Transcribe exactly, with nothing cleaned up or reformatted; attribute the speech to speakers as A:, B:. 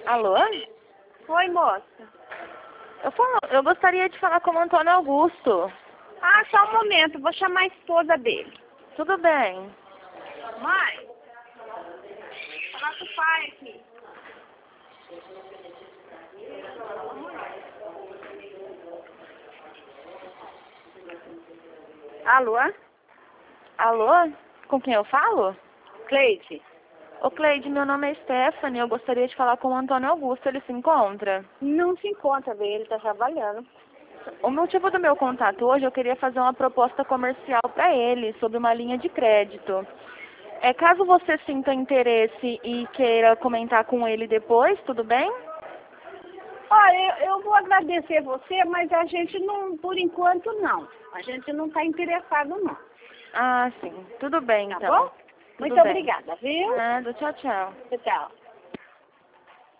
A: Alô?
B: Oi, moça.
A: Eu, falo, eu gostaria de falar com o Antônio Augusto.
B: Ah, só um momento, vou chamar a esposa dele.
A: Tudo bem.
B: Mãe, falar com o pai aqui. Alô?
A: Alô? Com quem eu falo?
B: Cleide?
A: Ô Cleide, meu nome é Stephanie, eu gostaria de falar com o Antônio Augusto, ele se encontra?
B: Não se encontra bem, ele está trabalhando.
A: O motivo do meu contato hoje, eu queria fazer uma proposta comercial para ele, sobre uma linha de crédito. É, caso você sinta interesse e queira comentar com ele depois, tudo bem?
B: Olha, eu, eu vou agradecer você, mas a gente não, por enquanto não. A gente não está interessado não.
A: Ah, sim. Tudo bem,
B: Tá
A: então.
B: bom?
A: Tudo
B: Muito
A: bem.
B: obrigada, viu?
A: Nada, tchau, tchau.
B: Tchau.